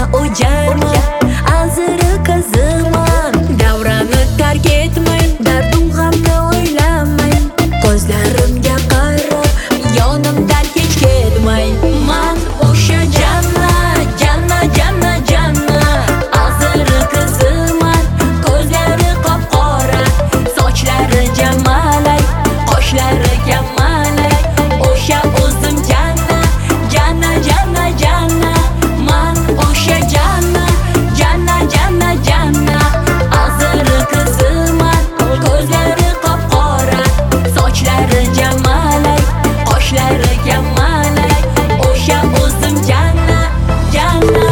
o jarman, azri qiziman. Davrani tark etmang, dardu g'amni o'ylamang. Ko'zlarimga qarab, yonimdan hech ketmang. Man o'sha janna, janna, janna, janna, azri qiziman. Ko'zlari qop-qora, sochlari jamalak, qoshlari kamalak. O'sha o'zim janna, janna, janna, janna. Man o'sha janna, janna, janna, janna, azri qiziman. Ko'zlari qop-qora, sochlari jamalak, qoshlari kamalak. O'sha o'zim janna, janna.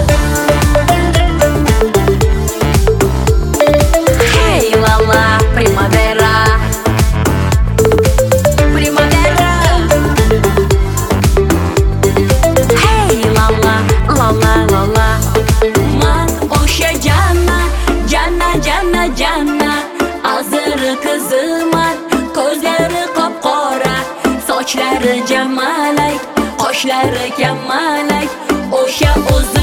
Hey lala, primavera, primavera. Hey lala, lala, lala. Man o'sha janna, janna, janna, janna, azri qiziman. Ko'zlari qop-qora, sochlari jamalak, qoshlari kamalak. O'sha o'zim